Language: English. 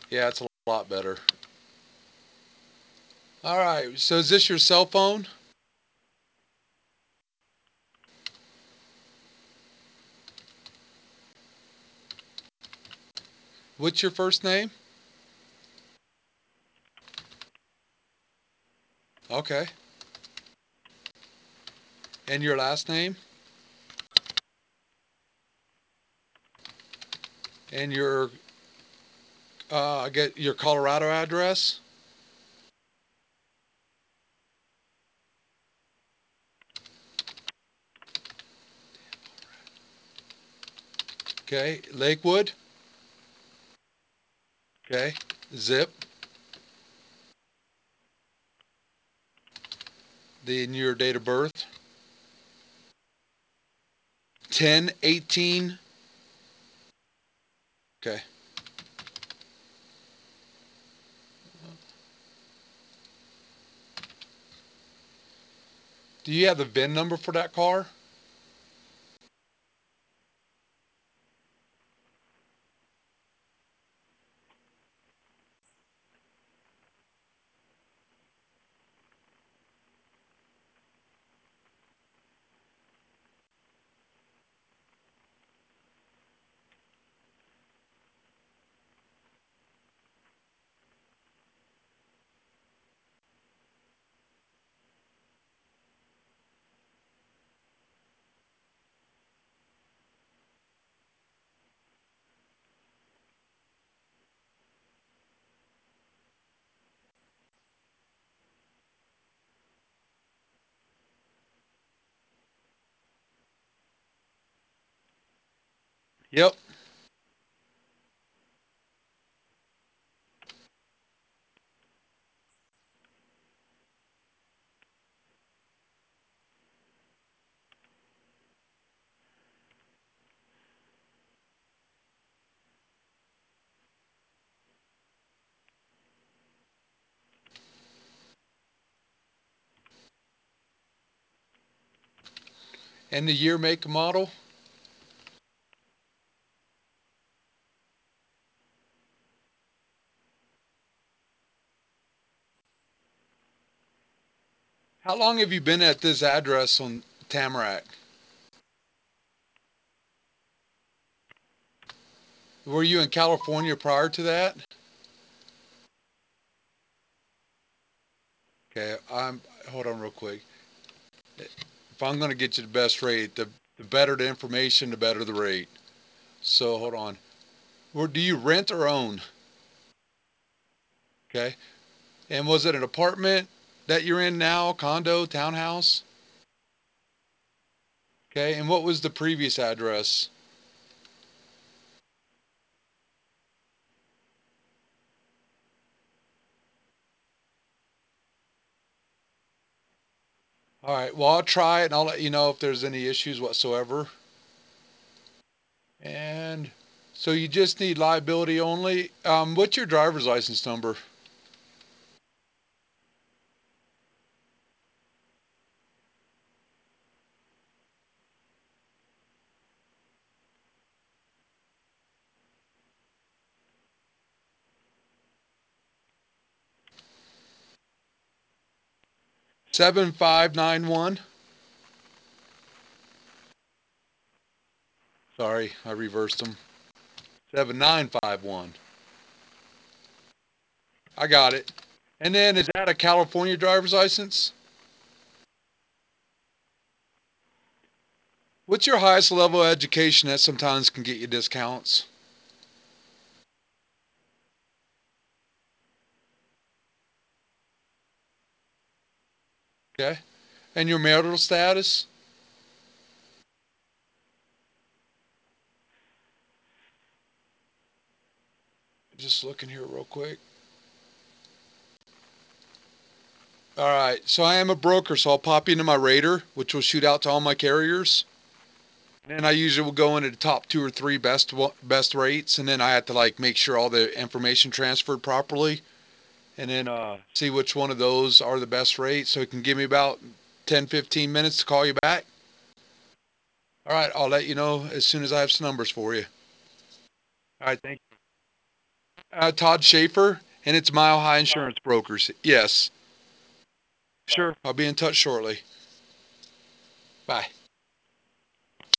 Yeah, it's a lot better. All right. So is this your cell phone? What's your first name? Okay. And your last name? And your I get your Colorado address? Okay. Lakewood? Okay. Zip. Then your date of birth? 10/18. Okay. Do you have the VIN number for that car? Yep. And the year, make, and model? How long have you been at this address on Tamarack? Were you in California prior to that? Okay, I'm hold on real quick. If I'm going to get you the best rate, the better the information, the better the rate. So hold on. Where do you rent or own? Okay. And was it an apartment that you're in now, condo, townhouse? Okay. And what was the previous address? All right. Well, I'll try it and I'll let you know if there's any issues whatsoever. And so you just need liability only. What's your driver's license number? Seven five nine one. Sorry, I reversed them. 7951. I got it. And then is that a California driver's license? What's your highest level of education that sometimes can get you discounts? Okay. And your marital status? Just looking here real quick. All right. So I am a broker, so I'll pop into my rater, which will shoot out to all my carriers. And I usually will go into the top two or three best rates, and then I have to like make sure all the information transferred properly, and then see which one of those are the best rates. So it can give me about 10, 15 minutes to call you back. All right, I'll let you know as soon as I have some numbers for you. All right, thank you. Todd Schaefer, and it's Mile High Insurance Brokers. Yes. Sure. I'll be in touch shortly. Bye.